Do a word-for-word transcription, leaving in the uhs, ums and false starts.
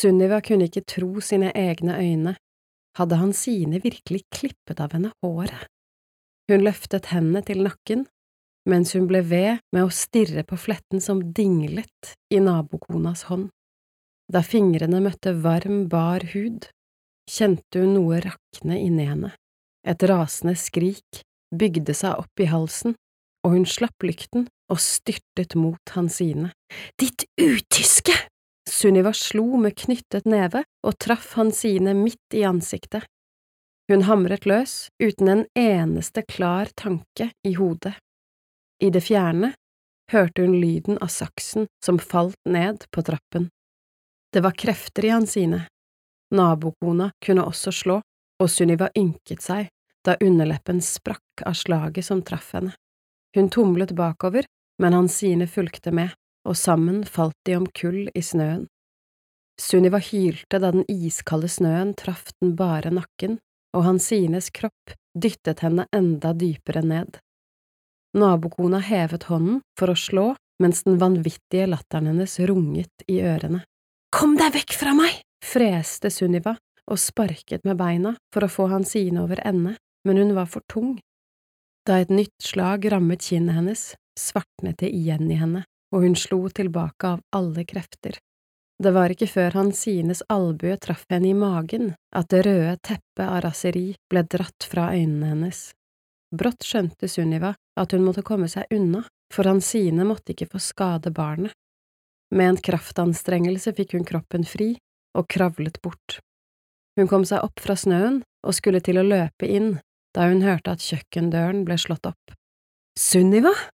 Sunniva kunne ikke tro sine egne øyne. Hadde Hansine virkelig klippet av henne håret? Hun løftet hendene til nakken, mens hun ble ved med å stirre på fletten som dinglet i nabokonas hånd. Da fingrene møtte varm, bar hud, kjente hun noe rakne inni henne. Et rasende skrik bygde seg opp i halsen, og hun slapp lykten og styrtet mot Hansine. Ditt utyske! Sunniva slo med knyttet neve og traff Hansine midt i ansiktet. Hun hamret løs uten en eneste klar tanke i hodet. I det fjerne hørte hun lyden av saksen som falt ned på trappen. Det var krefter i Hansine. Nabokona kunne også slå, og Sunniva ynket seg da underleppen sprakk av slaget som traff henne. Hun tumlet bakover, men Hansine fulgte med, og sammen falt de omkull i snøen. Sunniva hylte da den iskalde snøen traff den bare nakken, og Hansines kropp dyttet henne enda dypere ned. Nabokona hevet hånden for å slå, mens den vanvittige latteren hennes runget i ørene. Kom deg vekk fra meg! Freste Sunniva og sparket med beina for å få Hansine over ende, men hun var for tung. Da et nytt slag rammet kinnet hennes, svartnet det igjen i henne, og hun slo tilbake av alle krefter. Det var ikke før Hansines albue traff henne i magen at det røde teppet av raseri ble dratt fra øynene hennes. Brått skjønte Sunniva at hun måtte komme seg unna, for Hansine måtte ikke få skade barnet. Med en kraftanstrengelse fikk hun kroppen fri og kravlet bort. Hun kom seg opp fra snøen og skulle til å løpe inn, da hun hørte at kjøkkendøren ble slått opp. Sunniva?